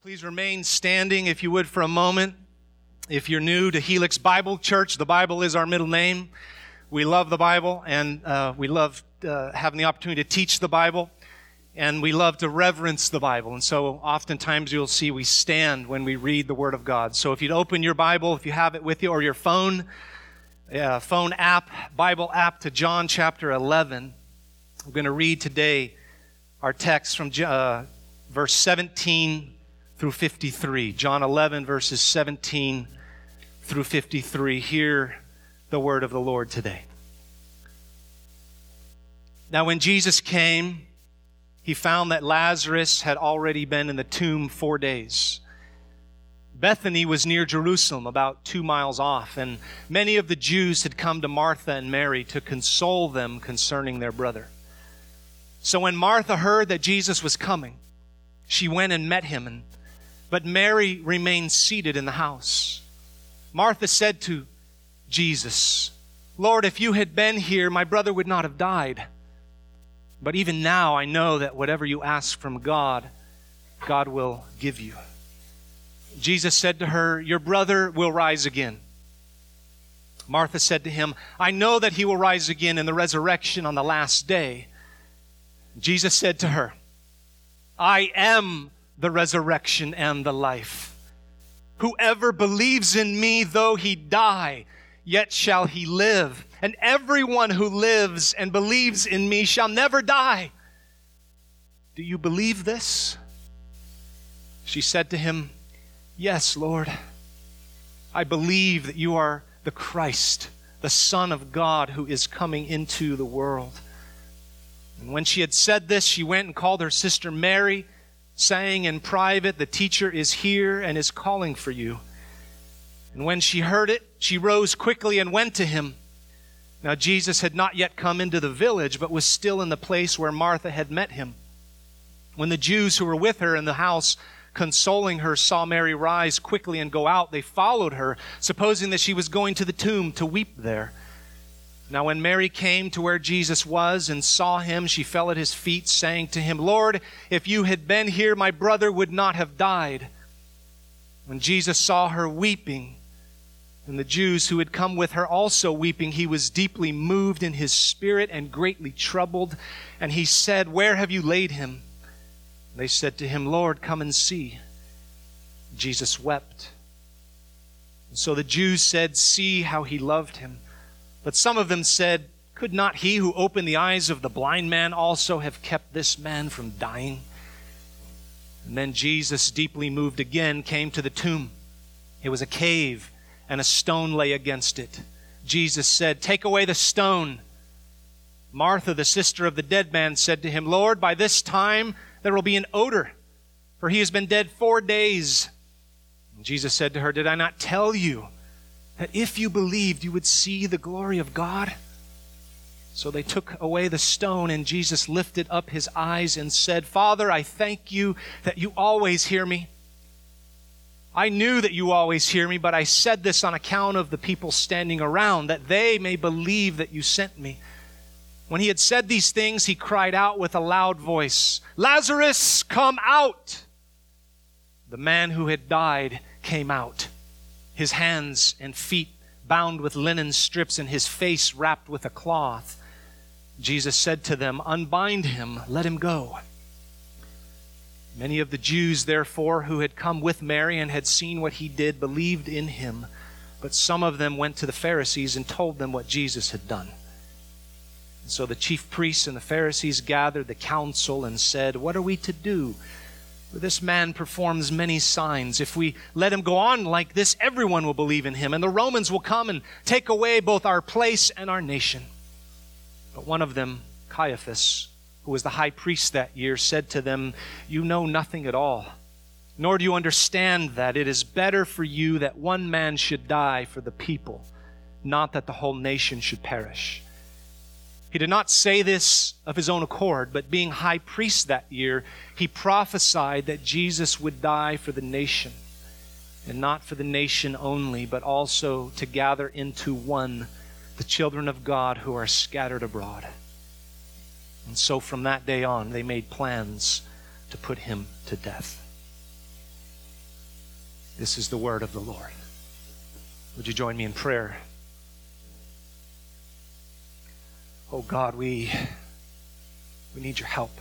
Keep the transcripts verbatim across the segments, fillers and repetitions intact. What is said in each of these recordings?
Please remain standing, if you would, for a moment. If you're new to Helix Bible Church, the Bible is our middle name. We love the Bible, and uh, we love uh, having the opportunity to teach the Bible, and we love to reverence the Bible. And so oftentimes you'll see we stand when we read the Word of God. So if you'd open your Bible, if you have it with you, or your phone, uh, phone app, Bible app to John chapter eleven. We're going to read today our text from uh, verse seventeen through fifty-three. John eleven, verses seventeen through fifty-three. Hear the word of the Lord today. Now when Jesus came, he found that Lazarus had already been in the tomb four days. Bethany was near Jerusalem, about two miles off, and many of the Jews had come to Martha and Mary to console them concerning their brother. So when Martha heard that Jesus was coming, she went and met him, and but Mary remained seated in the house. Martha said to Jesus, "Lord, if you had been here, my brother would not have died. But even now I know that whatever you ask from God, God will give you." Jesus said to her, "Your brother will rise again." Martha said to him, "I know that he will rise again in the resurrection on the last day." Jesus said to her, "I am the resurrection and the life. Whoever believes in me, though he die, yet shall he live. And everyone who lives and believes in me shall never die. Do you believe this?" She said to him, "Yes, Lord. I believe that you are the Christ, the Son of God, who is coming into the world." And when she had said this, she went and called her sister Mary, saying in private, "The teacher is here and is calling for you." And when she heard it, she rose quickly and went to him. Now Jesus had not yet come into the village, but was still in the place where Martha had met him. When the Jews who were with her in the house, consoling her, saw Mary rise quickly and go out, they followed her, supposing that she was going to the tomb to weep there. Now when Mary came to where Jesus was and saw him, she fell at his feet, saying to him, "Lord, if you had been here, my brother would not have died." When Jesus saw her weeping, and the Jews who had come with her also weeping, he was deeply moved in his spirit and greatly troubled. And he said, "Where have you laid him?" They said to him, "Lord, come and see." Jesus wept. And so the Jews said, "See how he loved him." But some of them said, "Could not he who opened the eyes of the blind man also have kept this man from dying?" And then Jesus, deeply moved again, came to the tomb. It was a cave, and a stone lay against it. Jesus said, "Take away the stone." Martha, the sister of the dead man, said to him, "Lord, by this time there will be an odor, for he has been dead four days." And Jesus said to her, "Did I not tell you that if you believed, you would see the glory of God?" So they took away the stone, and Jesus lifted up his eyes and said, "Father, I thank you that you always hear me. I knew that you always hear me, but I said this on account of the people standing around, that they may believe that you sent me." When he had said these things, he cried out with a loud voice, "Lazarus, come out!" The man who had died came out, his hands and feet bound with linen strips and his face wrapped with a cloth. Jesus said to them, "Unbind him, let him go." Many of the Jews, therefore, who had come with Mary and had seen what he did, believed in him. But some of them went to the Pharisees and told them what Jesus had done. And so the chief priests and the Pharisees gathered the council and said, "What are we to do? For this man performs many signs. If we let him go on like this, everyone will believe in him, and the Romans will come and take away both our place and our nation." But one of them, Caiaphas, who was the high priest that year, said to them, "You know nothing at all, nor do you understand that it is better for you that one man should die for the people, not that the whole nation should perish." He did not say this of his own accord, but being high priest that year, he prophesied that Jesus would die for the nation, and not for the nation only, but also to gather into one the children of God who are scattered abroad. And so from that day on, they made plans to put him to death. This is the word of the Lord. Would you join me in prayer? Oh God, we, we need your help.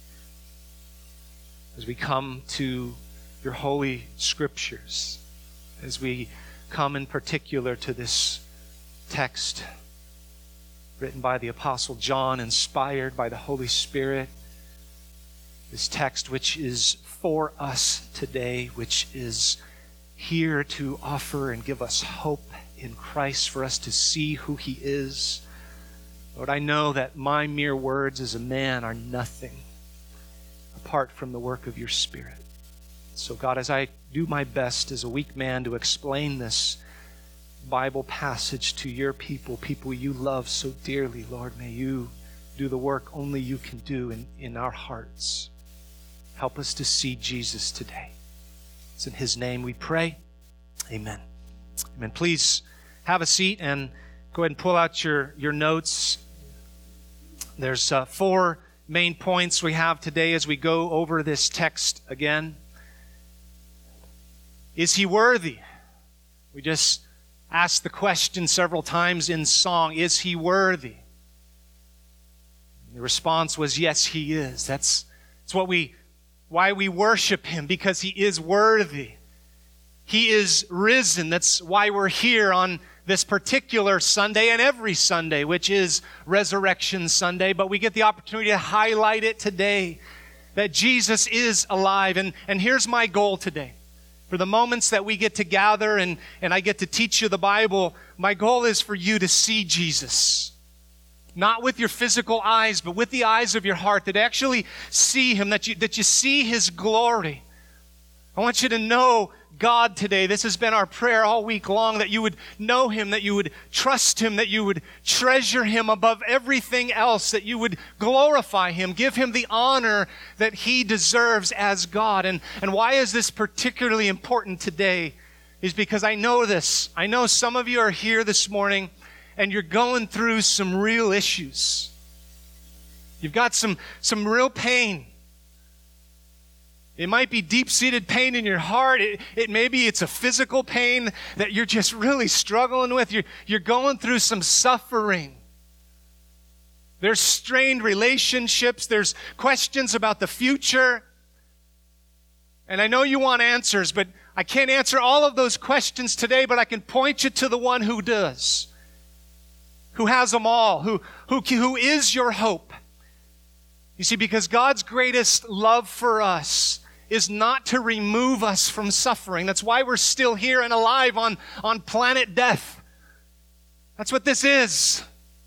As we come to your holy scriptures, as we come in particular to this text written by the Apostle John, inspired by the Holy Spirit, this text which is for us today, which is here to offer and give us hope in Christ, for us to see who he is. Lord, I know that my mere words as a man are nothing apart from the work of your Spirit. So God, as I do my best as a weak man to explain this Bible passage to your people, people you love so dearly, Lord, may you do the work only you can do in, in our hearts. Help us to see Jesus today. It's in his name we pray. Amen. Amen. Please have a seat and go ahead and pull out your, your notes. There's uh, four main points we have today as we go over this text again. Is he worthy? We just asked the question several times in song, is he worthy? The response was, yes, he is. That's, that's what we, why we worship him, because he is worthy. He is risen. That's why we're here on this particular Sunday and every Sunday, which is Resurrection Sunday. But we get the opportunity to highlight it today, that Jesus is alive. And, and here's my goal today. For the moments that we get to gather and, and I get to teach you the Bible, my goal is for you to see Jesus. Not with your physical eyes, but with the eyes of your heart, that actually see him, that you, that you see his glory. I want you to know God today. This has been our prayer all week long, that you would know him, that you would trust him, that you would treasure him above everything else, that you would glorify him, give him the honor that he deserves as God. And, and why is this particularly important today? Is because I know this. I know some of you are here this morning and you're going through some real issues. You've got some, some real pain. It might be deep-seated pain in your heart. It, it maybe it's a physical pain that you're just really struggling with. You're, you're going through some suffering. There's strained relationships. There's questions about the future. And I know you want answers, but I can't answer all of those questions today, but I can point you to the one who does, who has them all, who, who, who is your hope. You see, because God's greatest love for us is not to remove us from suffering. That's why we're still here and alive on, on planet death. That's what this is.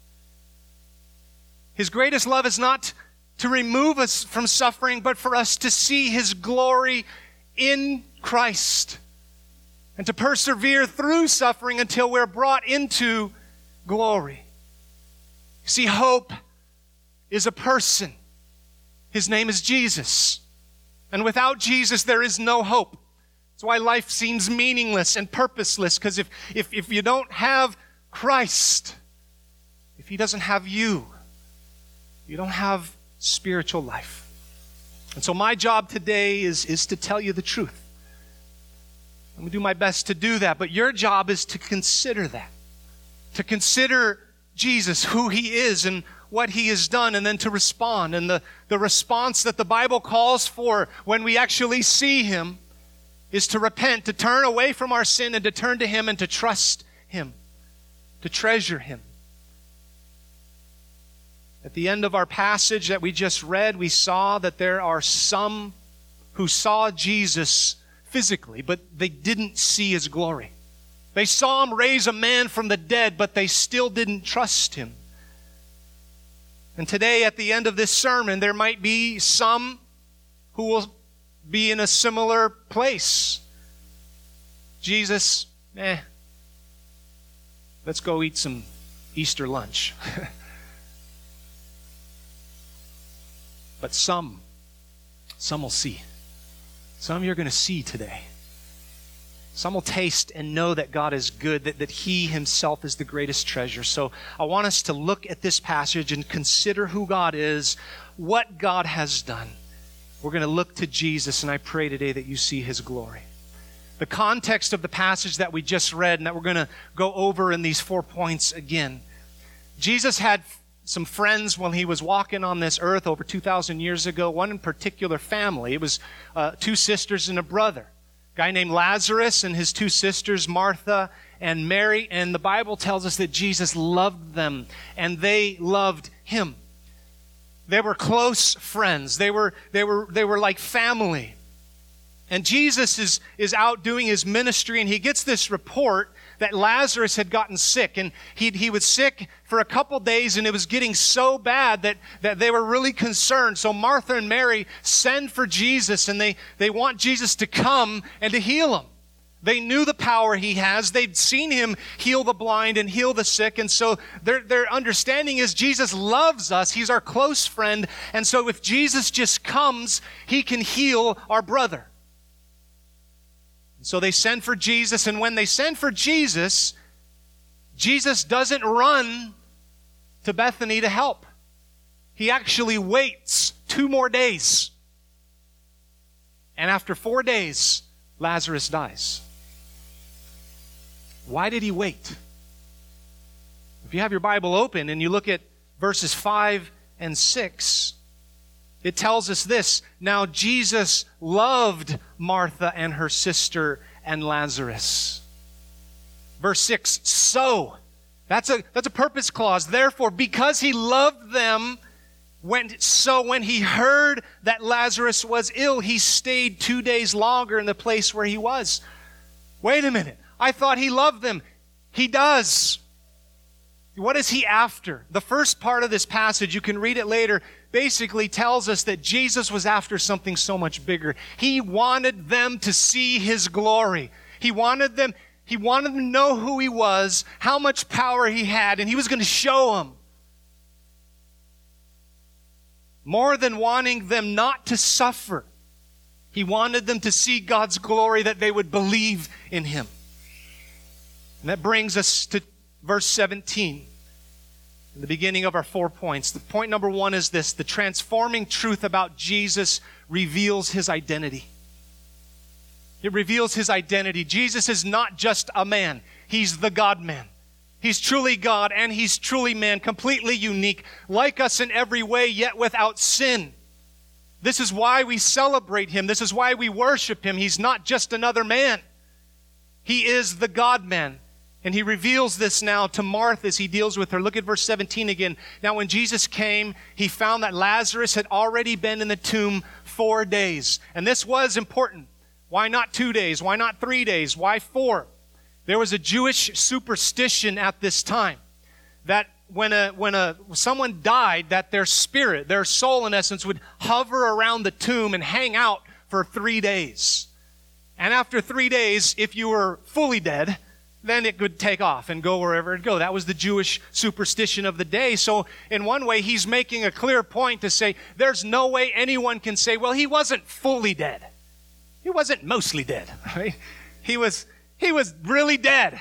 His greatest love is not to remove us from suffering, but for us to see his glory in Christ and to persevere through suffering until we're brought into glory. You see, hope is a person. His name is Jesus. And without Jesus, there is no hope. That's why life seems meaningless and purposeless, because if, if, if you don't have Christ, if he doesn't have you, you don't have spiritual life. And so my job today is, is to tell you the truth. I'm going to do my best to do that, but your job is to consider that. To consider Jesus, who he is and what he has done, and then to respond. And the, the response that the Bible calls for when we actually see him is to repent, to turn away from our sin and to turn to him and to trust him, to treasure him. At the end of our passage that we just read, we saw that there are some who saw Jesus physically, but they didn't see his glory. They saw him raise a man from the dead, but they still didn't trust him. And today, at the end of this sermon, there might be some who will be in a similar place. Jesus, eh, let's go eat some Easter lunch. But some, some will see. Some you're going to see today. Some will taste and know that God is good, that, that he himself is the greatest treasure. So I want us to look at this passage and consider who God is, what God has done. We're going to look to Jesus, and I pray today that you see his glory. the context of the passage that we just read and that we're going to go over in these four points again. Jesus had some friends when he was walking on this earth over two thousand years ago, one in particular family. It was uh, two sisters and a brother. A guy named Lazarus and his two sisters, Martha and Mary. And the Bible tells us that Jesus loved them and they loved him. They were close friends. They were, they were, they were like family. And Jesus is, is out doing his ministry, and he gets this report that Lazarus had gotten sick. And he, he was sick for a couple days, and it was getting so bad that, that they were really concerned. So Martha and Mary send for Jesus, and they, they want Jesus to come and to heal him. They knew the power he has. They'd seen him heal the blind and heal the sick. And so their, their understanding is Jesus loves us. He's our close friend. And so if Jesus just comes, he can heal our brother. So they send for Jesus, and when they send for Jesus, Jesus doesn't run to Bethany to help. He actually waits two more days. And after four days, Lazarus dies. Why did he wait? If you have your Bible open and you look at verses five and six, it tells us this: now Jesus loved Martha and her sister and Lazarus. Verse six, so, that's a, that's a purpose clause. Therefore, because he loved them, when, so when he heard that Lazarus was ill, he stayed two days longer in the place where he was. Wait a minute. I thought he loved them. He does. What is he after? The first part of this passage, you can read it later, basically tells us that Jesus was after something so much bigger. He wanted them to see his glory. He wanted them, he wanted them to know who he was, how much power he had, and he was going to show them. More than wanting them not to suffer, he wanted them to see God's glory, that they would believe in him. And that brings us to verse seventeen, in the beginning of our four points. The point number one is this: the transforming truth about Jesus reveals his identity. It reveals his identity. Jesus is not just a man. He's the God-man. He's truly God and he's truly man, completely unique, like us in every way, yet without sin. This is why we celebrate him. This is why we worship him. He's not just another man. He is the God-man. And he reveals this now to Martha as he deals with her. Look at verse seventeen again. Now when Jesus came, he found that Lazarus had already been in the tomb four days. And this was important. Why not two days? Why not three days? Why four? There was a Jewish superstition at this time that when a when a someone died, that their spirit, their soul in essence, would hover around the tomb and hang out for three days. And after three days, if you were fully dead, then it could take off and go wherever it go. That was the Jewish superstition of the day. So in one way, he's making a clear point to say there's no way anyone can say, well, he wasn't fully dead. He wasn't mostly dead. Right? He was he was really dead.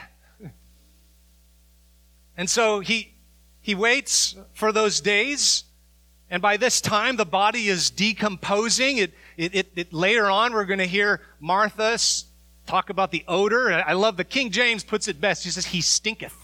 And so he he waits for those days, and by this time the body is decomposing. It it, it, it later on we're going to hear Martha talk about the odor. I love the King James puts it best. He says, he stinketh.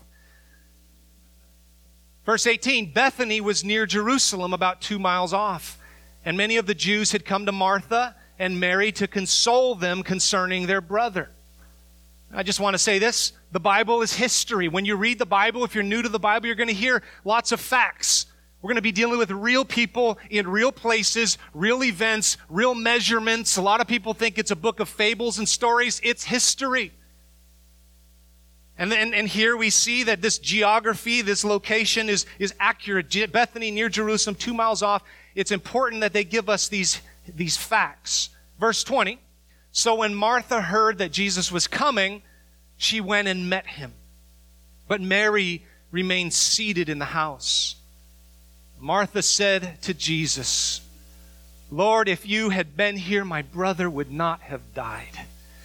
Verse eighteen, Bethany was near Jerusalem, about two miles off. And many of the Jews had come to Martha and Mary to console them concerning their brother. I just want to say this. The Bible is history. When you read the Bible, if you're new to the Bible, you're going to hear lots of facts. We're going to be dealing with real people in real places, real events, real measurements. A lot of people think it's a book of fables and stories. It's history. And then, and here we see that this geography, this location is, is accurate. Bethany near Jerusalem, two miles off. It's important that they give us these, these facts. Verse twenty, so when Martha heard that Jesus was coming, she went and met him. But Mary remained seated in the house. Martha said to Jesus, Lord, if you had been here, my brother would not have died.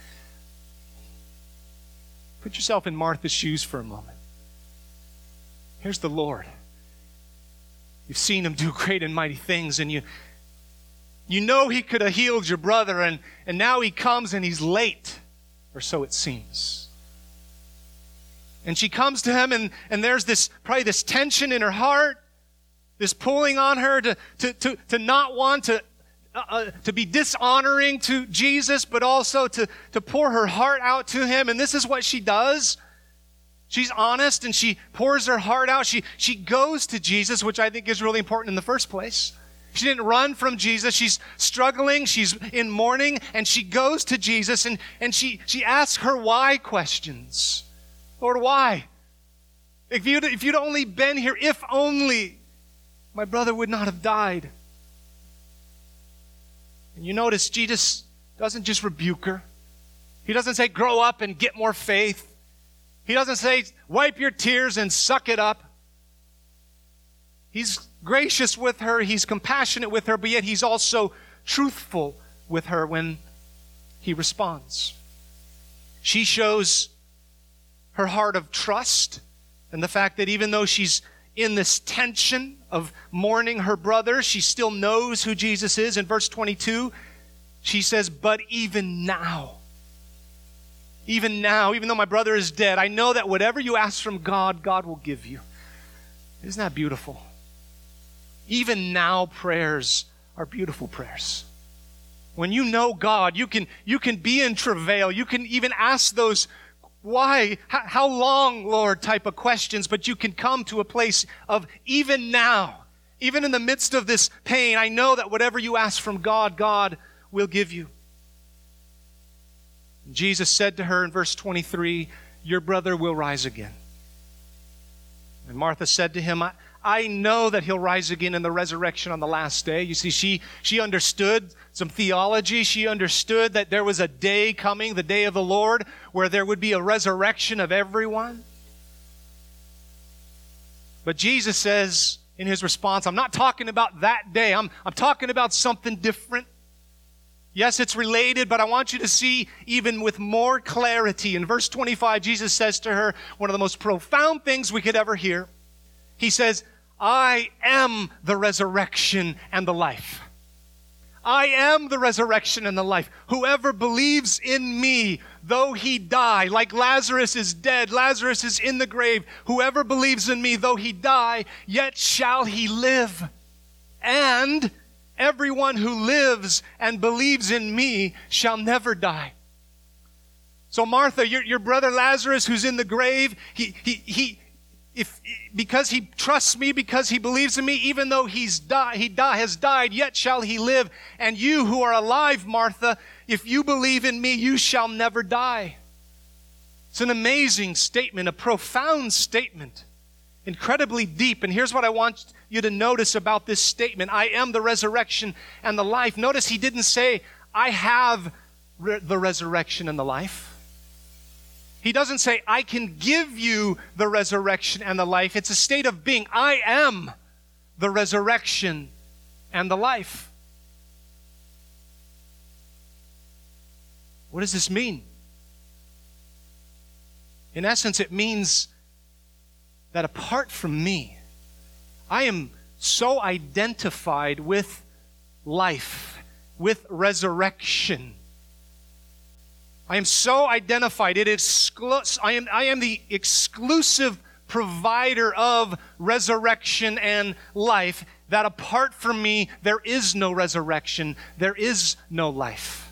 Put yourself in Martha's shoes for a moment. Here's the Lord. You've seen him do great and mighty things, and you, you know he could have healed your brother, and, and now he comes and he's late. or so it seems. And she comes to him, and, and there's this probably this tension in her heart, this pulling on her to, to, to, to not want to, uh, to be dishonoring to Jesus, but also to, to pour her heart out to him. And this is what she does. She's honest, and she pours her heart out. She, she goes to Jesus, which I think is really important in the first place. She didn't run from Jesus. She's struggling. She's in mourning, and she goes to Jesus, and, and she, she asks her why questions. Lord, why? If you'd, if you'd only been here, if only, my brother would not have died. And you notice Jesus doesn't just rebuke her. He doesn't say, grow up and get more faith. He doesn't say, wipe your tears and suck it up. He's gracious with her. He's compassionate with her, but yet he's also truthful with her when he responds. She shows her heart of trust and the fact that even though she's in this tension of mourning her brother, she still knows who Jesus is. In verse twenty-two, she says, but even now, even now, even though my brother is dead, I know that whatever you ask from God, God will give you. Isn't that beautiful? Even now, prayers are beautiful prayers. When you know God, you can, you can be in travail. You can even ask those why, how, how long, Lord, type of questions, but you can come to a place of even now, even in the midst of this pain, I know that whatever you ask from God, God will give you. Jesus said to her in verse twenty-three, your brother will rise again. And Martha said to him, I, I know that he'll rise again in the resurrection on the last day. You see, she, she understood some theology. She understood that there was a day coming, the day of the Lord, where there would be a resurrection of everyone. But Jesus says in his response, I'm not talking about that day. I'm, I'm talking about something different. Yes, it's related, but I want you to see even with more clarity. In verse twenty-five, Jesus says to her one of the most profound things we could ever hear. He says, I am the resurrection and the life. I am the resurrection and the life. Whoever believes in me, though he die, like Lazarus is dead, Lazarus is in the grave. Whoever believes in me, though he die, yet shall he live. And everyone who lives and believes in me shall never die. So Martha, your, your brother Lazarus who's in the grave, he, he, he, if, because he trusts me, because he believes in me, even though he's die, he die, has died, yet shall he live. And you who are alive, Martha, if you believe in me, you shall never die. It's an amazing statement, a profound statement, incredibly deep. And here's what I want you to notice about this statement. I am the resurrection and the life. Notice he didn't say, I have re- the resurrection and the life. He doesn't say, I can give you the resurrection and the life. It's a state of being. I am the resurrection and the life. What does this mean? In essence, it means that apart from me, I am so identified with life, with resurrection. I am so identified. It is exclu- I am, I am the exclusive provider of resurrection and life, that apart from me, there is no resurrection, there is no life.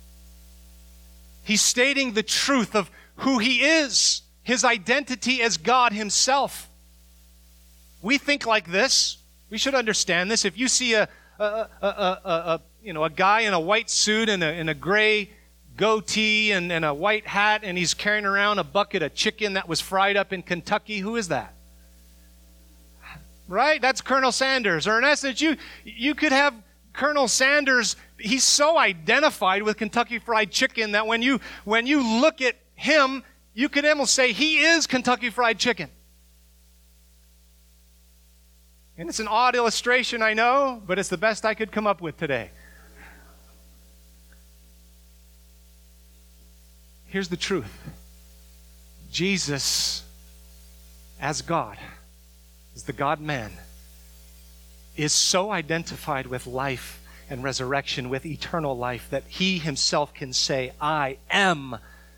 He's stating the truth of who he is, his identity as God himself. We think like this. We should understand this. If you see a, a, a, a, a, a you know a guy in a white suit and a, and a gray goatee and, and a white hat, and he's carrying around a bucket of chicken that was fried up in Kentucky, who is that? Right? That's Colonel Sanders. Or in essence, you you could have Colonel Sanders. He's so identified with Kentucky Fried Chicken that when you when you look at him, you could almost say he is Kentucky Fried Chicken. And it's an odd illustration, I know, but it's the best I could come up with today. Here's the truth. Jesus, as God, as the God-man, is so identified with life and resurrection, with eternal life, that he himself can say, I am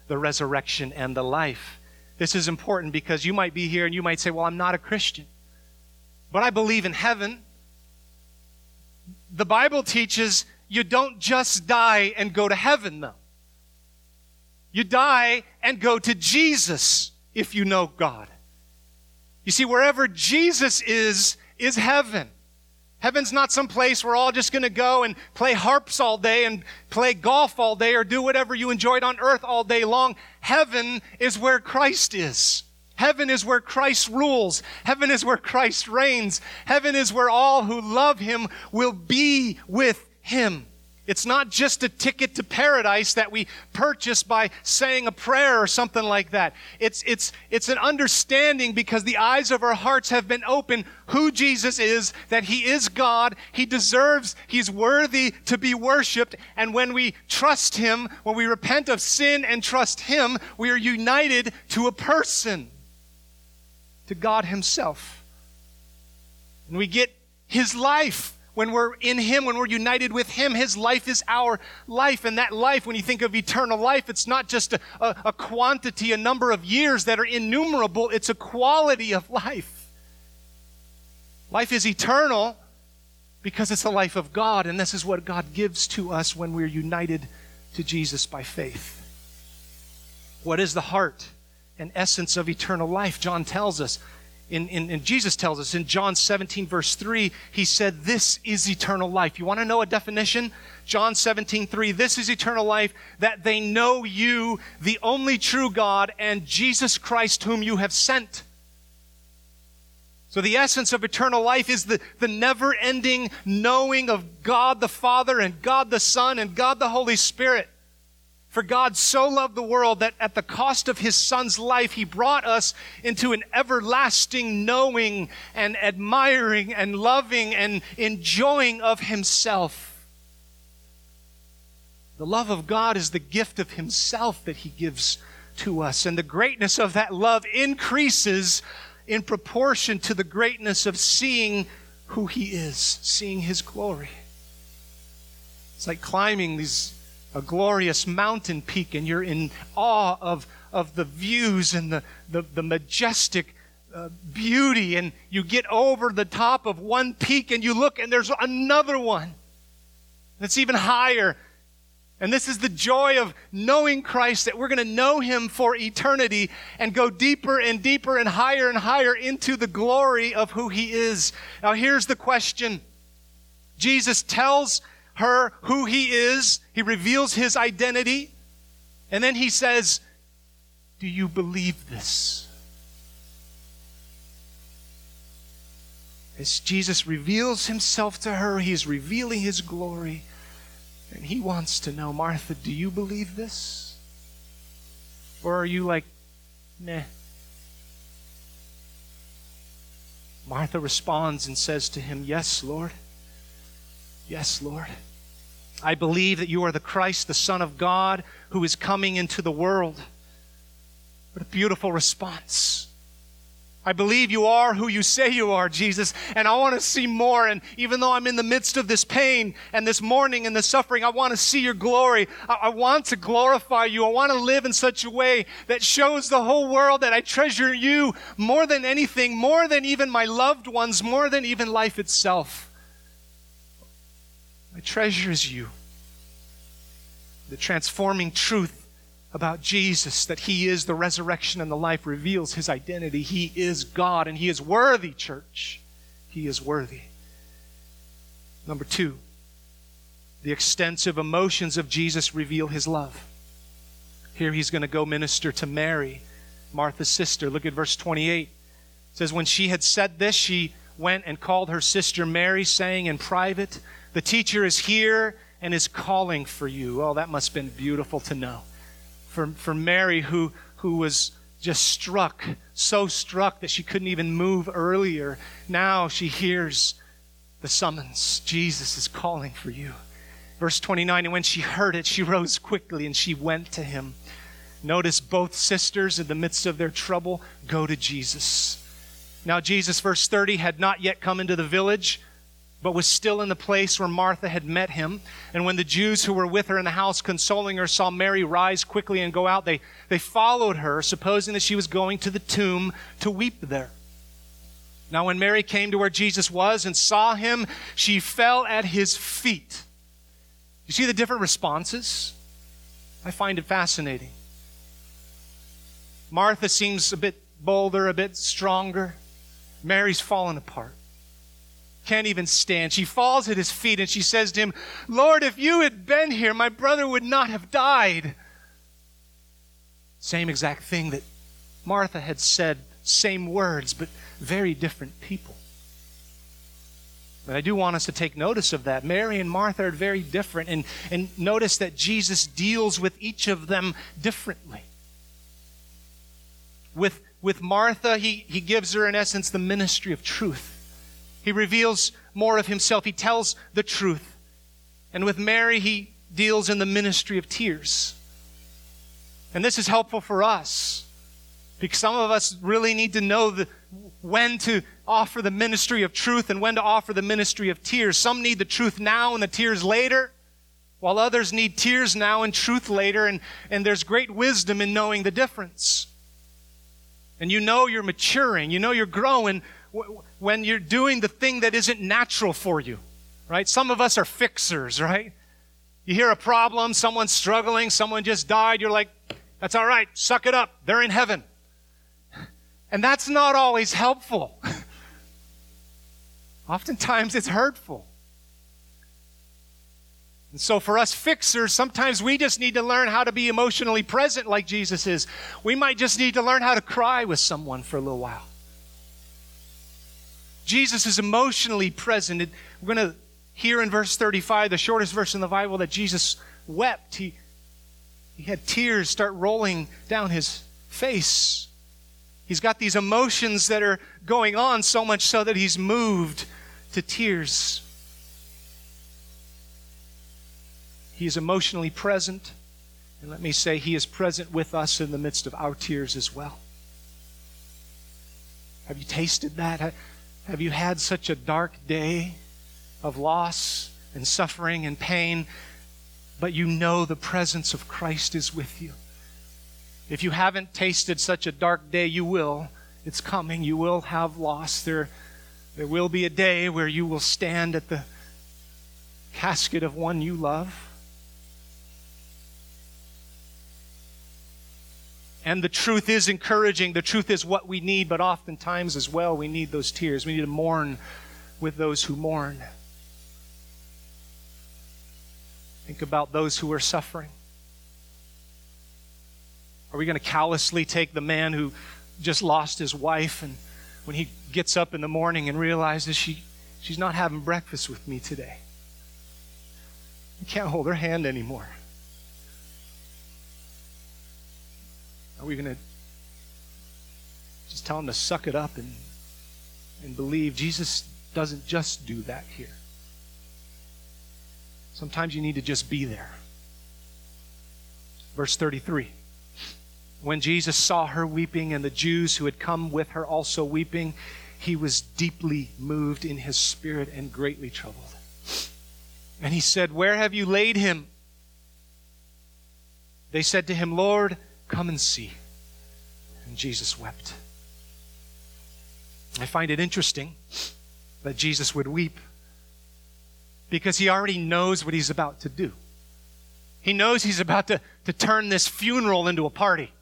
the resurrection, and the life. This is important because you might be here and you might say, well, I'm not a Christian, but I believe in heaven. The Bible teaches you don't just die and go to heaven, though. You die and go to Jesus if you know God. You see, wherever Jesus is, is heaven. Heaven's not some place we're all just going to go and play harps all day and play golf all day or do whatever you enjoyed on earth all day long. Heaven is where Christ is. Heaven is where Christ rules. Heaven is where Christ reigns. Heaven is where all who love Him will be with Him. It's not just a ticket to paradise that we purchase by saying a prayer or something like that. It's, it's, it's an understanding because the eyes of our hearts have been opened who Jesus is, that He is God. He deserves, He's worthy to be worshiped. And when we trust Him, when we repent of sin and trust Him, we are united to a person, to God Himself. And we get His life. When we're in Him, when we're united with Him, His life is our life. And that life, when you think of eternal life, it's not just a, a, a quantity, a number of years that are innumerable. It's a quality of life. Life is eternal because it's the life of God. And this is what God gives to us when we're united to Jesus by faith. What is the heart and essence of eternal life? John tells us. In, in, in Jesus tells us in John seventeen, verse three, He said, this is eternal life. You want to know a definition? John seventeen, three, this is eternal life, that they know you, the only true God, and Jesus Christ whom you have sent. So the essence of eternal life is the, the never-ending knowing of God the Father and God the Son and God the Holy Spirit. For God so loved the world that at the cost of His Son's life, He brought us into an everlasting knowing and admiring and loving and enjoying of Himself. The love of God is the gift of Himself that He gives to us. And the greatness of that love increases in proportion to the greatness of seeing who He is, seeing His glory. It's like climbing these a glorious mountain peak, and you're in awe of, of the views and the, the, the majestic uh, beauty, and you get over the top of one peak and you look and there's another one that's even higher. And this is the joy of knowing Christ, that we're going to know Him for eternity and go deeper and deeper and higher and higher into the glory of who He is. Now here's the question. Jesus tells her who He is. He reveals His identity. And then He says, do you believe this? As Jesus reveals Himself to her, He is revealing His glory. And He wants to know, Martha, do you believe this? Or are you like, meh? Martha responds and says to Him, yes, Lord. Yes, Lord. I believe that you are the Christ, the Son of God, who is coming into the world. What a beautiful response. I believe you are who you say you are, Jesus, and I want to see more. And even though I'm in the midst of this pain and this mourning and this suffering, I want to see your glory. I, I want to glorify you. I want to live in such a way that shows the whole world that I treasure you more than anything, more than even my loved ones, more than even life itself. My treasure is you. The transforming truth about Jesus, that He is the resurrection and the life, reveals His identity. He is God, and He is worthy, church. He is worthy. Number two, the extensive emotions of Jesus reveal His love. Here He's going to go minister to Mary, Martha's sister. Look at verse twenty-eight. It says, when she had said this, she went and called her sister Mary, saying in private, the teacher is here and is calling for you. Oh, that must have been beautiful to know. For, for Mary, who, who was just struck, so struck that she couldn't even move earlier, now she hears the summons. Jesus is calling for you. Verse twenty-nine, and when she heard it, she rose quickly and she went to Him. Notice both sisters in the midst of their trouble go to Jesus. Now Jesus, verse thirty, had not yet come into the village, but was still in the place where Martha had met him. And when the Jews who were with her in the house consoling her saw Mary rise quickly and go out, they, they followed her, supposing that she was going to the tomb to weep there. Now when Mary came to where Jesus was and saw him, she fell at his feet. You see the different responses? I find it fascinating. Martha seems a bit bolder, a bit stronger. Mary's fallen apart. Can't even stand. She falls at his feet and she says to him, "Lord, if you had been here, my brother would not have died." Same exact thing that Martha had said, same words, but very different people. But I do want us to take notice of that. Mary and Martha are very different, and, and notice that Jesus deals with each of them differently. With, with Martha, he, he gives her, in essence, the ministry of truth. He reveals more of himself. He tells the truth. And with Mary, he deals in the ministry of tears. And this is helpful for us, because some of us really need to know the, when to offer the ministry of truth and when to offer the ministry of tears. Some need the truth now and the tears later, while others need tears now and truth later. And, and there's great wisdom in knowing the difference. And you know you're maturing. You know you're growing when you're doing the thing that isn't natural for you, right? Some of us are fixers, right? You hear a problem, someone's struggling, someone just died, you're like, that's all right, suck it up, they're in heaven. And that's not always helpful. Oftentimes it's hurtful. And so for us fixers, sometimes we just need to learn how to be emotionally present like Jesus is. We might just need to learn how to cry with someone for a little while. Jesus is emotionally present. We're going to hear in verse thirty-five, the shortest verse in the Bible, that Jesus wept. He, he had tears start rolling down his face. He's got these emotions that are going on, so much so that he's moved to tears. He is emotionally present. And let me say, he is present with us in the midst of our tears as well. Have you tasted that? Have you had such a dark day of loss and suffering and pain, but you know the presence of Christ is with you? If you haven't tasted such a dark day, you will. It's coming. You will have loss. There, there will be a day where you will stand at the casket of one you love. And the truth is encouraging. The truth is what we need, but oftentimes as well, we need those tears. We need to mourn with those who mourn. Think about those who are suffering. Are we going to callously take the man who just lost his wife, and when he gets up in the morning and realizes she, she's not having breakfast with me today? I can't hold her hand anymore. Are we going to just tell him to suck it up and, and believe? Jesus doesn't just do that here. Sometimes you need to just be there. Verse thirty-three. When Jesus saw her weeping and the Jews who had come with her also weeping, he was deeply moved in his spirit and greatly troubled. And he said, "Where have you laid him?" They said to him, "Lord, come and see." And Jesus wept. I find it interesting that Jesus would weep because he already knows what he's about to do. He knows he's about to, to turn this funeral into a party.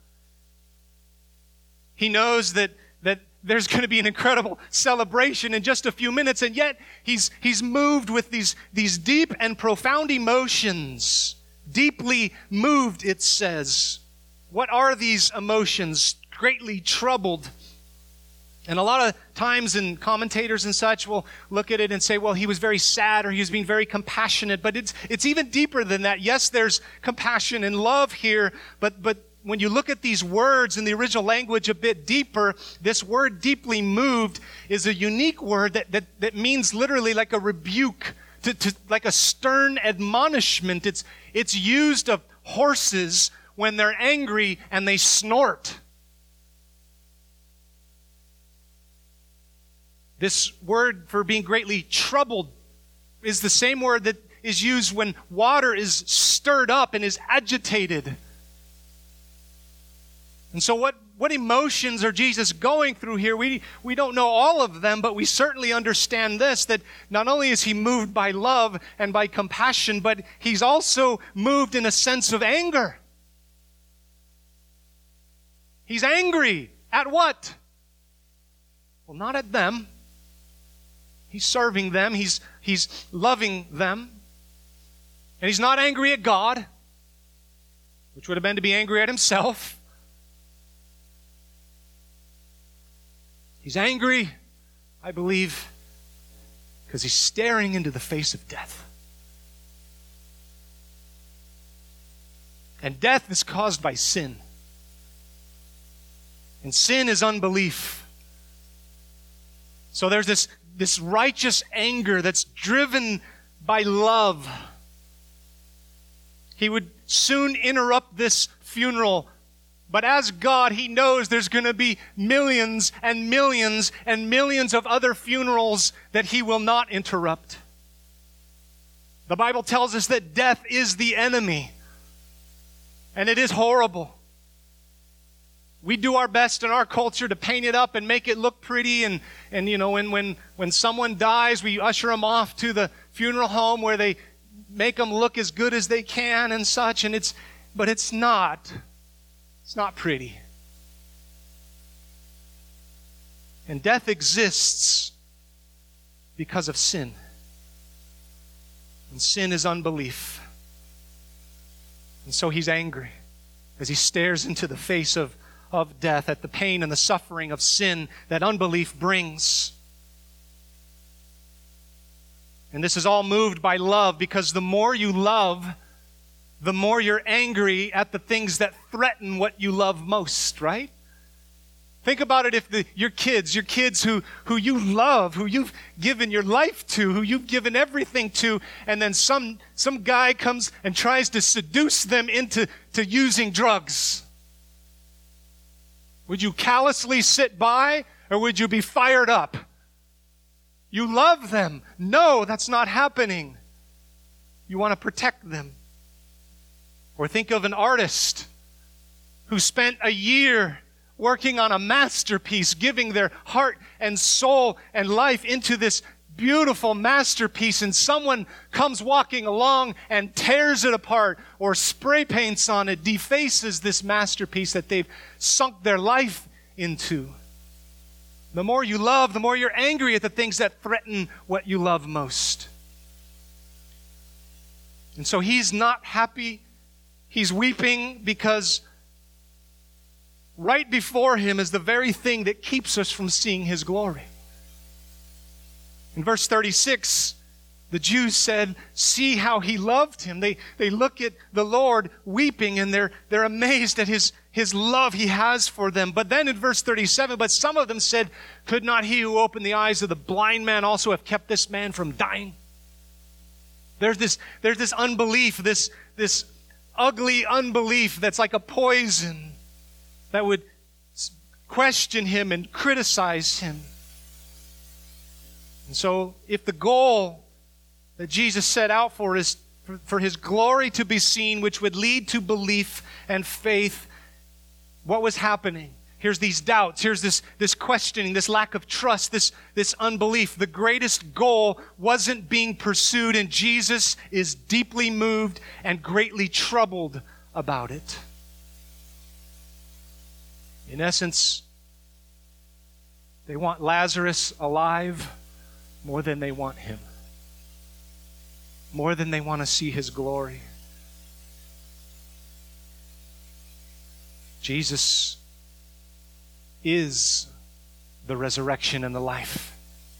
He knows that, that there's going to be an incredible celebration in just a few minutes, and yet he's, he's moved with these, these deep and profound emotions. Deeply moved, it says. What are these emotions? Greatly troubled. And a lot of times, in commentators and such will look at it and say, well, he was very sad or he was being very compassionate. But it's it's even deeper than that. Yes, there's compassion and love here, but but when you look at these words in the original language a bit deeper, this word deeply moved is a unique word that that, that means literally like a rebuke, to, to like a stern admonishment. It's it's used of horses when they're angry and they snort. This word for being greatly troubled is the same word that is used when water is stirred up and is agitated. And so what, what emotions are Jesus going through here? We, we don't know all of them, but we certainly understand this, that not only is he moved by love and by compassion, but he's also moved in a sense of anger. He's angry. At what? Well, not at them. He's serving them. He's, he's loving them. And he's not angry at God, which would have been to be angry at himself. He's angry, I believe, because he's staring into the face of death. And death is caused by sin. And sin is unbelief. So there's this, this righteous anger that's driven by love. He would soon interrupt this funeral. But as God, he knows there's going to be millions and millions and millions of other funerals that he will not interrupt. The Bible tells us that death is the enemy. And it is horrible. We do our best in our culture to paint it up and make it look pretty. And, and you know, when, when, when someone dies, we usher them off to the funeral home where they make them look as good as they can and such. And it's, but it's not. It's not pretty. And death exists because of sin. And sin is unbelief. And so he's angry as he stares into the face of of death, at the pain and the suffering of sin that unbelief brings. And this is all moved by love, because the more you love, the more you're angry at the things that threaten what you love most, right? Think about it. If the, your kids, your kids who, who you love, who you've given your life to, who you've given everything to, and then some, some guy comes and tries to seduce them into to using drugs. Would you callously sit by, or would you be fired up? You love them. No, that's not happening. You want to protect them. Or think of an artist who spent a year working on a masterpiece, giving their heart and soul and life into this beautiful masterpiece, and someone comes walking along and tears it apart or spray paints on it, defaces this masterpiece that they've sunk their life into. The more you love, the more you're angry at the things that threaten what you love most. And so he's not happy. He's weeping because right before him is the very thing that keeps us from seeing his glory. In verse thirty-six, the Jews said, see how he loved him. They, they look at the Lord weeping, and they're, they're amazed at his, his love he has for them. But then in verse thirty-seven, but some of them said, could not he who opened the eyes of the blind man also have kept this man from dying? There's this, there's this unbelief, this, this ugly unbelief that's like a poison that would question him and criticize him. And so if the goal that Jesus set out for is for, for his glory to be seen, which would lead to belief and faith, what was happening? Here's these doubts. Here's this, this questioning, this lack of trust, this, this unbelief. The greatest goal wasn't being pursued, and Jesus is deeply moved and greatly troubled about it. In essence, they want Lazarus alive more than they want him. More than they want to see his glory. Jesus is the resurrection and the life.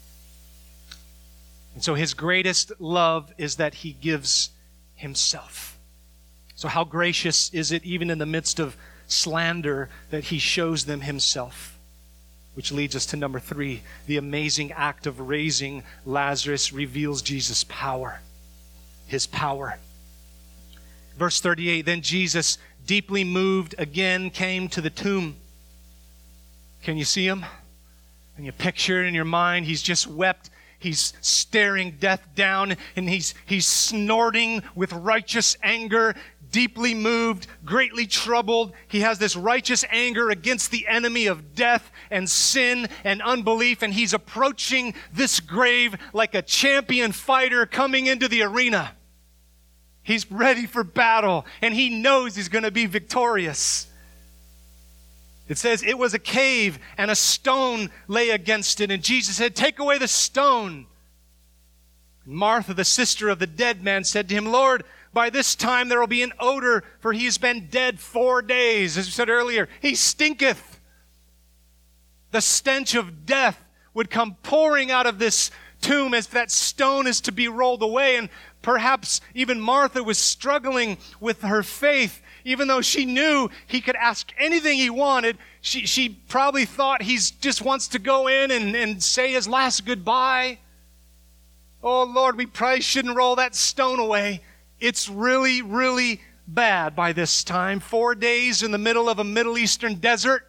And so his greatest love is that he gives himself. So how gracious is it, even in the midst of slander, that he shows them himself? Which leads us to number three. The amazing act of raising Lazarus reveals Jesus' power. His power. Verse thirty-eight, then Jesus, deeply moved, again came to the tomb. Can you see him? Can you picture it in your mind? He's just wept He's staring death down, and he's, he's snorting with righteous anger, deeply moved, greatly troubled. He has this righteous anger against the enemy of death and sin and unbelief, and he's approaching this grave like a champion fighter coming into the arena. He's ready for battle, and he knows he's going to be victorious. It says it was a cave, and a stone lay against it, and Jesus said, "Take away the stone." Martha, the sister of the dead man, said to him, "Lord, by this time there will be an odor, for he has been dead four days. As we said earlier, he stinketh. The stench of death would come pouring out of this tomb as that stone is to be rolled away. And perhaps even Martha was struggling with her faith. Even though she knew he could ask anything he wanted, she, she probably thought he just wants to go in and, and say his last goodbye. Oh, Lord, we probably shouldn't roll that stone away. It's really, really bad by this time. Four days in the middle of a Middle Eastern desert.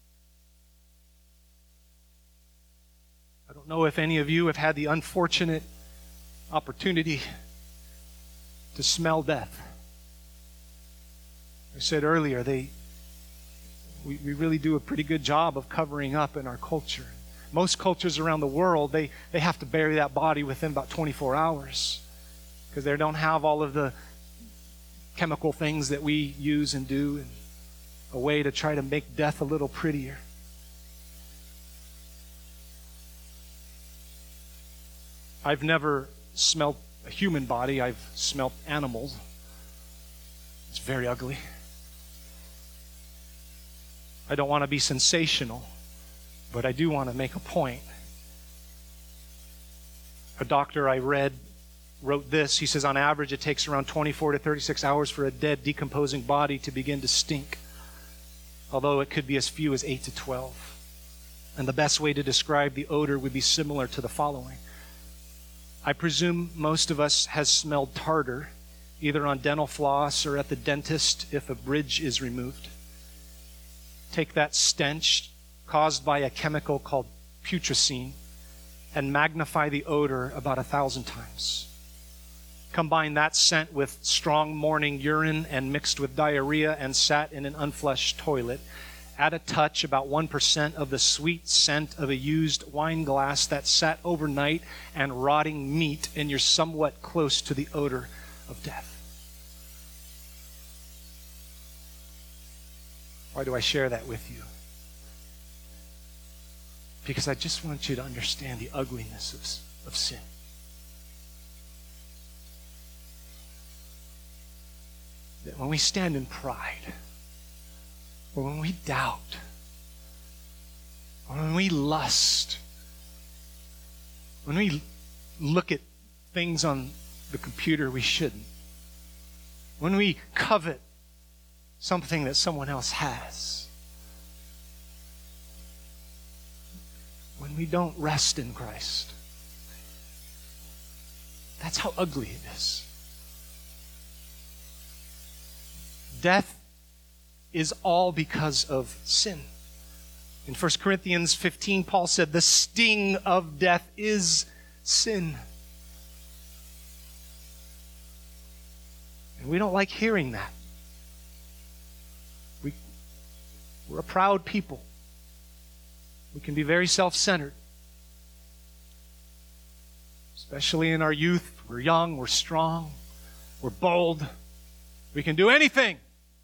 I don't know if any of you have had the unfortunate opportunity to smell death. I said earlier, they we, we really do a pretty good job of covering up in our culture. Most cultures around the world, they, they have to bury that body within about twenty-four hours because they don't have all of the chemical things that we use and do, and a way to try to make death a little prettier. I've never smelled a human body. I've smelled animals. It's very ugly. I don't want to be sensational, but I do want to make a point. A doctor I read wrote this. He says, on average, it takes around twenty-four to thirty-six hours for a dead, decomposing body to begin to stink, although it could be as few as eight to twelve. And the best way to describe the odor would be similar to the following. I presume most of us has smelled tartar, either on dental floss or at the dentist if a bridge is removed. Take that stench caused by a chemical called putrescine and magnify the odor about a thousand times. Combine that scent with strong morning urine and mixed with diarrhea and sat in an unflushed toilet. Add a touch, about one percent of the sweet scent of a used wine glass that sat overnight and rotting meat, and you're somewhat close to the odor of death. Why do I share that with you? Because I just want you to understand the ugliness of, of sin. That when we stand in pride, or when we doubt, or when we lust, when we look at things on the computer we shouldn't, when we covet something that someone else has, when we don't rest in Christ, that's how ugly it is. Death is all because of sin. In First Corinthians fifteen, Paul said, the sting of death is sin. And we don't like hearing that. We, we're a proud people. We can be very self-centered. Especially in our youth. We're young, we're strong, we're bold. We can do anything.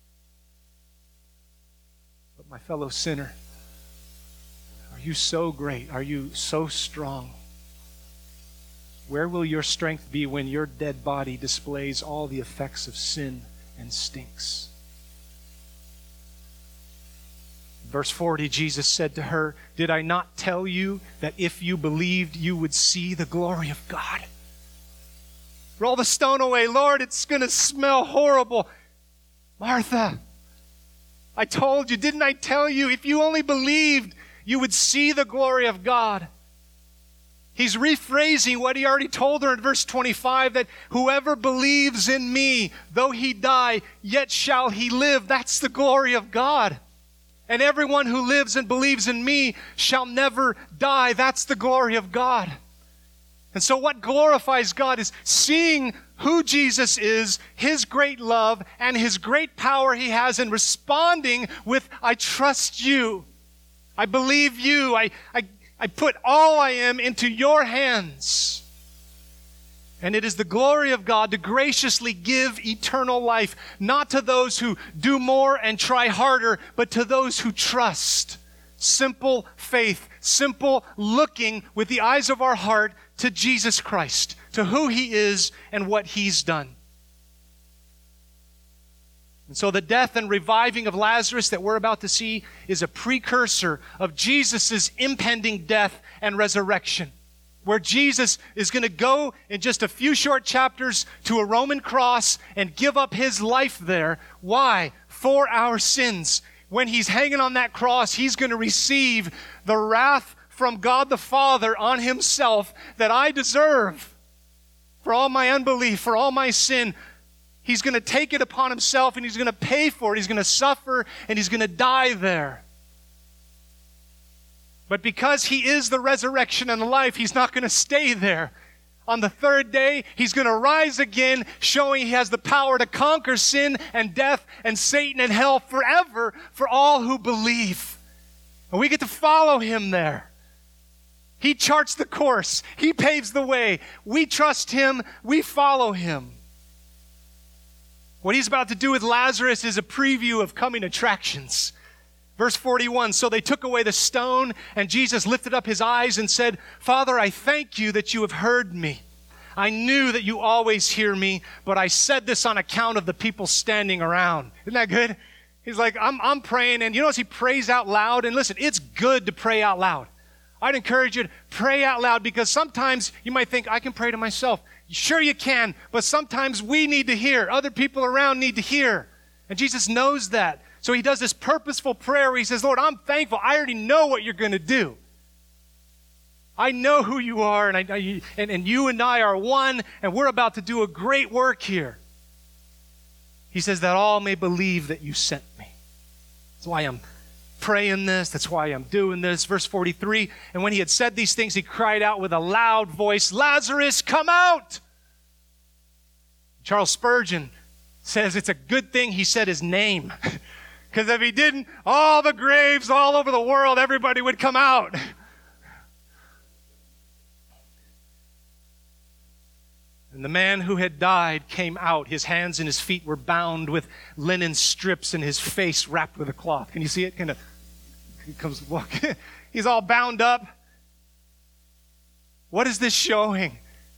But my fellow sinner, are you so great? Are you so strong? Where will your strength be when your dead body displays all the effects of sin and stinks? Verse forty, Jesus said to her, did I not tell you that if you believed, you would see the glory of God? Roll the stone away. Lord, it's going to smell horrible. Martha, I told you, didn't I tell you? If you only believed, you would see the glory of God. He's rephrasing what he already told her in verse twenty-five, that whoever believes in me, though he die, yet shall he live. That's the glory of God. And everyone who lives and believes in me shall never die. That's the glory of God. And so what glorifies God is seeing who Jesus is, his great love, and his great power he has, and responding with, I trust you. I believe you. I, I, I put all I am into your hands. And it is the glory of God to graciously give eternal life, not to those who do more and try harder, but to those who trust. Simple faith, simple looking with the eyes of our heart to Jesus Christ, to who he is and what he's done. And so the death and reviving of Lazarus that we're about to see is a precursor of Jesus' impending death and resurrection, where Jesus is going to go in just a few short chapters to a Roman cross and give up his life there. Why? For our sins. When he's hanging on that cross, he's going to receive the wrath from God the Father on himself that I deserve for all my unbelief, for all my sin. He's going to take it upon himself and he's going to pay for it. He's going to suffer and he's going to die there. But because he is the resurrection and the life, he's not going to stay there. On the third day, he's going to rise again, showing he has the power to conquer sin and death and Satan and hell forever for all who believe. And we get to follow him there. He charts the course. He paves the way. We trust him. We follow him. What he's about to do with Lazarus is a preview of coming attractions. Verse forty-one, so they took away the stone, and Jesus lifted up his eyes and said, Father, I thank you that you have heard me. I knew that you always hear me, but I said this on account of the people standing around. Isn't that good? He's like, I'm, I'm praying, and you notice he prays out loud. And listen, it's good to pray out loud. I'd encourage you to pray out loud, because sometimes you might think, I can pray to myself. Sure you can, but sometimes we need to hear. Other people around need to hear. And Jesus knows that. So he does this purposeful prayer where he says, Lord, I'm thankful. I already know what you're going to do. I know who you are, and, I, and, and you and I are one, and we're about to do a great work here. He says that all may believe that you sent me. That's why I'm praying this. That's why I'm doing this. Verse forty-three, and when he had said these things, he cried out with a loud voice, Lazarus, come out! Charles Spurgeon says it's a good thing he said his name. Because if he didn't, all the graves all over the world, everybody would come out. And the man who had died came out. His hands and his feet were bound with linen strips and his face wrapped with a cloth. Can you see it? Kind of, he comes walking. He's all bound up. What is this showing?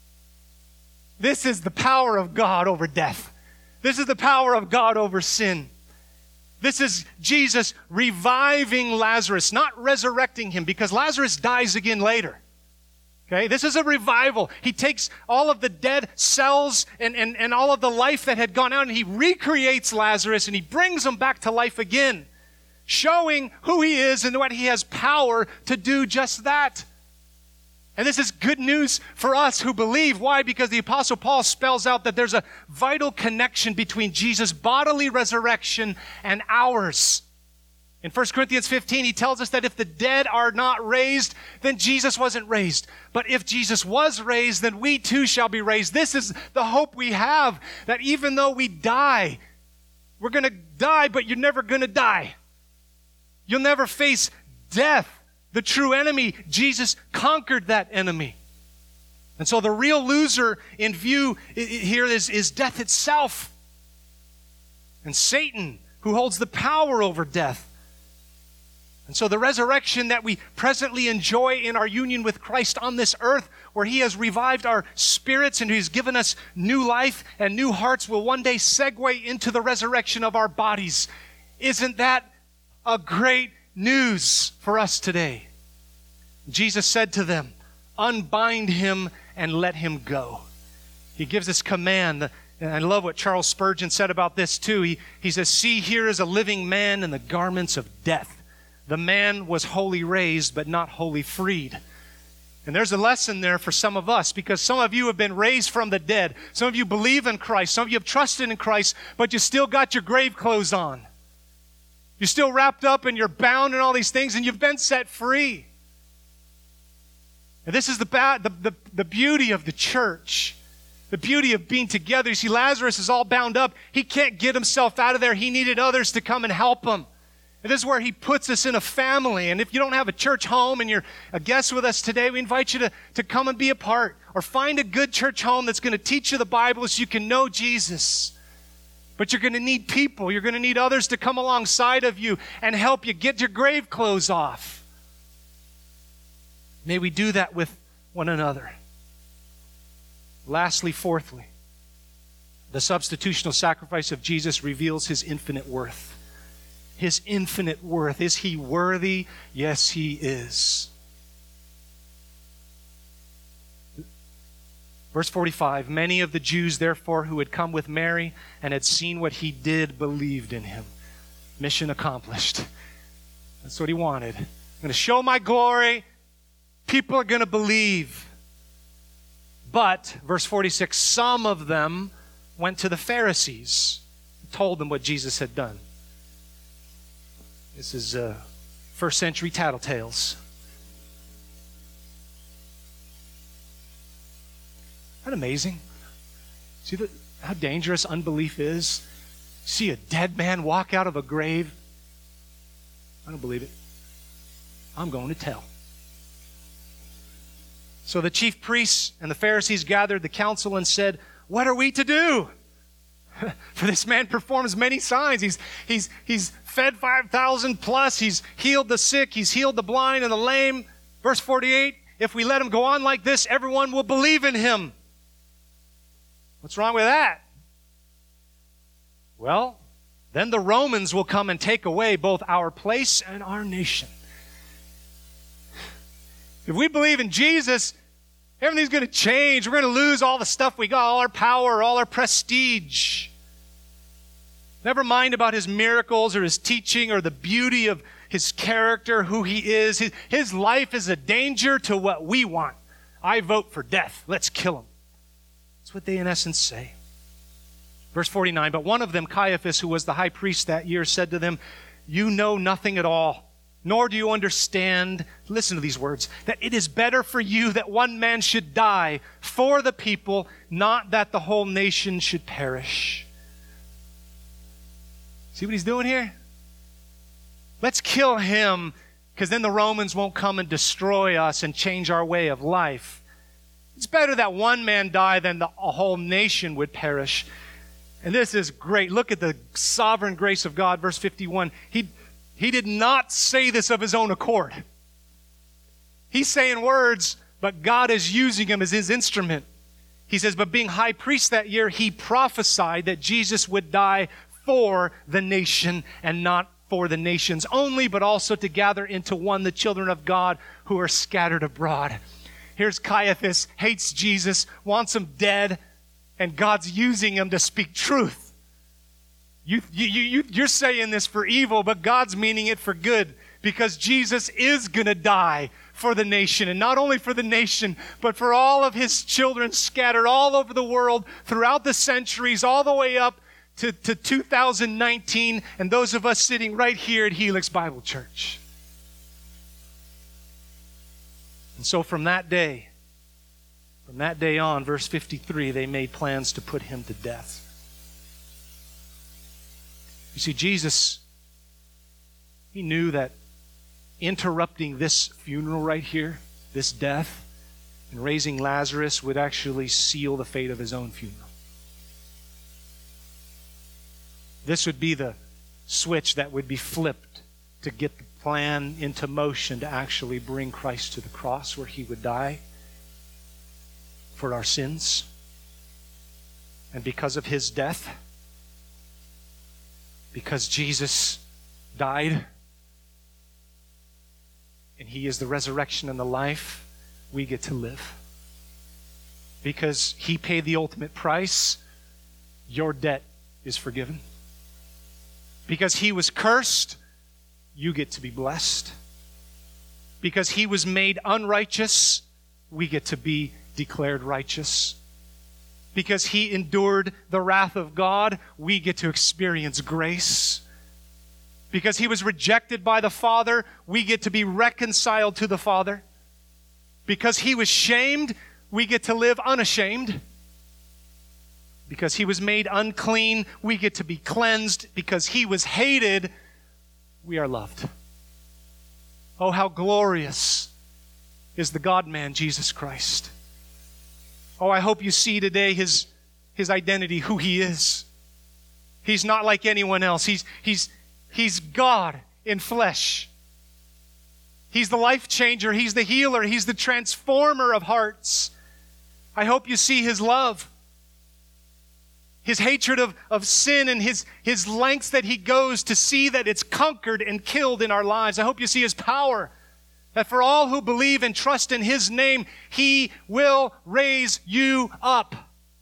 This is the power of God over death. This is the power of God over sin. This is Jesus reviving Lazarus, not resurrecting him, because Lazarus dies again later. Okay, this is a revival. He takes all of the dead cells and, and, and all of the life that had gone out, and he recreates Lazarus, and he brings him back to life again, showing who he is and what he has power to do just that. And this is good news for us who believe. Why? Because the Apostle Paul spells out that there's a vital connection between Jesus' bodily resurrection and ours. In First Corinthians fifteen, he tells us that if the dead are not raised, then Jesus wasn't raised. But if Jesus was raised, then we too shall be raised. This is the hope we have, that even though we die, we're going to die, but you're never going to die. You'll never face death. The true enemy, Jesus conquered that enemy. And so the real loser in view here is, is death itself. And Satan, who holds the power over death. And so the resurrection that we presently enjoy in our union with Christ on this earth, where he has revived our spirits and he's given us new life and new hearts, will one day segue into the resurrection of our bodies. Isn't that a great news for us today? Jesus said to them, unbind him and let him go. He gives this command. And I love what Charles Spurgeon said about this too. He, he says, see, here is a living man in the garments of death. The man was wholly raised, but not wholly freed. And there's a lesson there for some of us, because some of you have been raised from the dead. Some of you believe in Christ. Some of you have trusted in Christ, but you still got your grave clothes on. You're still wrapped up and you're bound in all these things, and you've been set free. And this is the, ba- the, the, the beauty of the church, the beauty of being together. You see, Lazarus is all bound up. He can't get himself out of there. He needed others to come and help him. And this is where he puts us in a family. And if you don't have a church home and you're a guest with us today, we invite you to, to come and be a part. Or find a good church home that's going to teach you the Bible so you can know Jesus. But you're going to need people. You're going to need others to come alongside of you and help you get your grave clothes off. May we do that with one another. Lastly, fourthly, the substitutional sacrifice of Jesus reveals his infinite worth. His infinite worth. Is he worthy? Yes, he is. Verse forty-five, many of the Jews, therefore, who had come with Mary and had seen what he did, believed in him. Mission accomplished. That's what he wanted. I'm going to show my glory. People are going to believe. But, verse forty-six, some of them went to the Pharisees and told them what Jesus had done. This is uh, first century tattletales. Isn't that amazing? See the, how dangerous unbelief is? See a dead man walk out of a grave? I don't believe it. I'm going to tell. So the chief priests and the Pharisees gathered the council and said, what are we to do? For this man performs many signs. He's, he's, he's fed five thousand plus. He's healed the sick. He's healed the blind and the lame. Verse forty-eight, if we let him go on like this, everyone will believe in him. What's wrong with that? Well, then the Romans will come and take away both our place and our nation. If we believe in Jesus, everything's going to change. We're going to lose all the stuff we got, all our power, all our prestige. Never mind about his miracles or his teaching or the beauty of his character, who he is. His, his life is a danger to what we want. I vote for death. Let's kill him. That's what they in essence say. Verse forty-nine, but one of them, Caiaphas, who was the high priest that year, said to them, you know nothing at all, nor do you understand, listen to these words, that it is better for you that one man should die for the people, not that the whole nation should perish. See what he's doing here? Let's kill him, because then the Romans won't come and destroy us and change our way of life. It's better that one man die than the a whole nation would perish. And this is great. Look at the sovereign grace of God. Verse fifty-one. He, he did not say this of his own accord. He's saying words, but God is using him as his instrument. He says, but being high priest that year, he prophesied that Jesus would die for the nation and not for the nations only, but also to gather into one the children of God who are scattered abroad. Here's Caiaphas, hates Jesus, wants him dead, and God's using him to speak truth. You, you, you, you're saying this for evil, but God's meaning it for good, because Jesus is going to die for the nation, and not only for the nation, but for all of his children scattered all over the world throughout the centuries, all the way up to, to two thousand nineteen, and those of us sitting right here at Helix Bible Church. And so from that day, from that day on, verse fifty-three, they made plans to put him to death. You see, Jesus, he knew that interrupting this funeral right here, this death, and raising Lazarus would actually seal the fate of his own funeral. This would be the switch that would be flipped to get the plan into motion to actually bring Christ to the cross where he would die for our sins. And because of his death, because Jesus died, and he is the resurrection and the life, we get to live. Because he paid the ultimate price, your debt is forgiven. Because he was cursed, you get to be blessed. Because he was made unrighteous, we get to be declared righteous. Because he endured the wrath of God, we get to experience grace. Because he was rejected by the Father, we get to be reconciled to the Father. Because he was shamed, we get to live unashamed. Because he was made unclean, we get to be cleansed. Because he was hated, we are loved. Oh, how glorious is the God-man, Jesus Christ. Oh, I hope you see today his, his identity, who he is. He's not like anyone else. He's, he's, he's God in flesh. He's the life changer. He's the healer. He's the transformer of hearts. I hope you see his love, his hatred of, of sin, and his, his lengths that he goes to see that it's conquered and killed in our lives. I hope you see his power, that for all who believe and trust in his name, he will raise you up.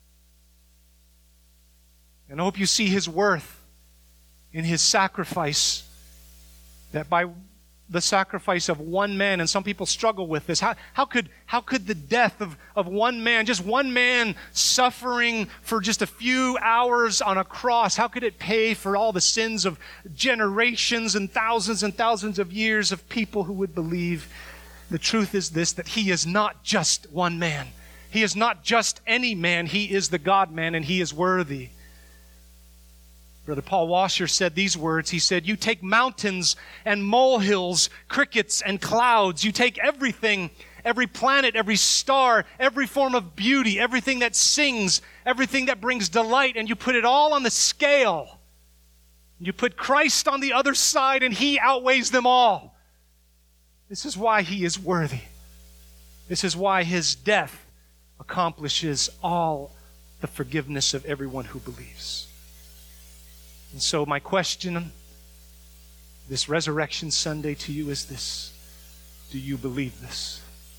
And I hope you see his worth in his sacrifice, that by the sacrifice of one man, and some people struggle with this. How, how could how could the death of, of one man, just one man suffering for just a few hours on a cross, how could it pay for all the sins of generations and thousands and thousands of years of people who would believe? The truth is this, that he is not just one man. He is not just any man. He is the God-man, and he is worthy. Brother Paul Washer said these words. He said, you take mountains and molehills, crickets and clouds. You take everything, every planet, every star, every form of beauty, everything that sings, everything that brings delight, and you put it all on the scale. You put Christ on the other side, and he outweighs them all. This is why he is worthy. This is why his death accomplishes all the forgiveness of everyone who believes. And so my question this Resurrection Sunday to you is this. Do you believe this?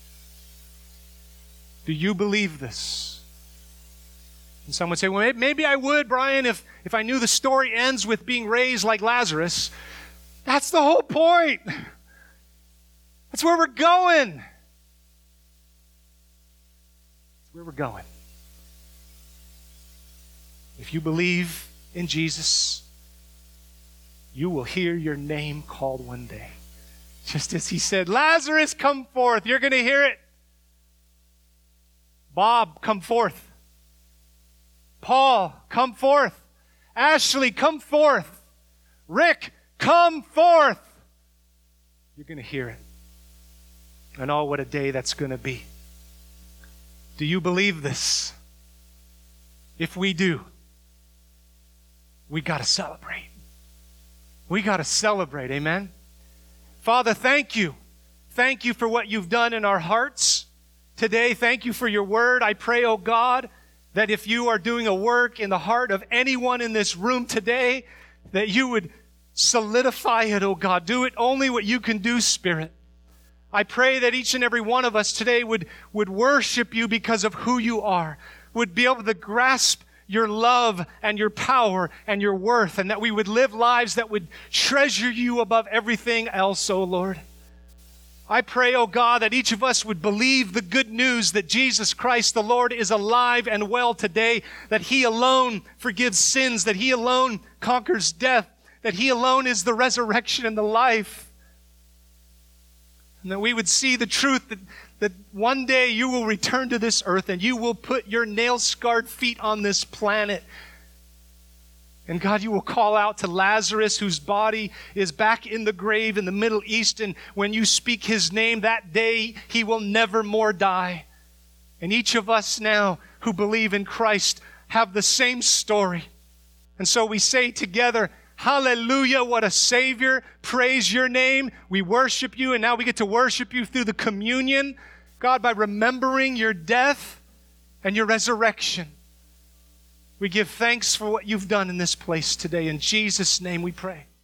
Do you believe this? And some would say, well, maybe I would, Brian, if, if I knew the story ends with being raised like Lazarus. That's the whole point. That's where we're going. That's where we're going. If you believe in Jesus, you will hear your name called one day. Just as he said, Lazarus, come forth. You're going to hear it. Bob, come forth. Paul, come forth. Ashley, come forth. Rick, come forth. You're going to hear it. And oh, what a day that's going to be. Do you believe this? If we do, we got to celebrate. We got to celebrate, amen? Father, thank you. Thank you for what you've done in our hearts today. Thank you for your word. I pray, oh God, that if you are doing a work in the heart of anyone in this room today, that you would solidify it, oh God. Do it only what you can do, Spirit. I pray that each and every one of us today would, would worship you because of who you are, would be able to grasp your love and your power and your worth, and that we would live lives that would treasure you above everything else, oh Lord. I pray, oh God, that each of us would believe the good news that Jesus Christ the Lord is alive and well today, that he alone forgives sins, that he alone conquers death, that he alone is the resurrection and the life. And that we would see the truth that, that one day you will return to this earth and you will put your nail-scarred feet on this planet. And God, you will call out to Lazarus, whose body is back in the grave in the Middle East. And when you speak his name that day, he will never more die. And each of us now who believe in Christ have the same story. And so we say together, hallelujah, what a Savior. Praise your name. We worship you, and now we get to worship you through the communion, God, by remembering your death and your resurrection. We give thanks for what you've done in this place today. In Jesus' name we pray.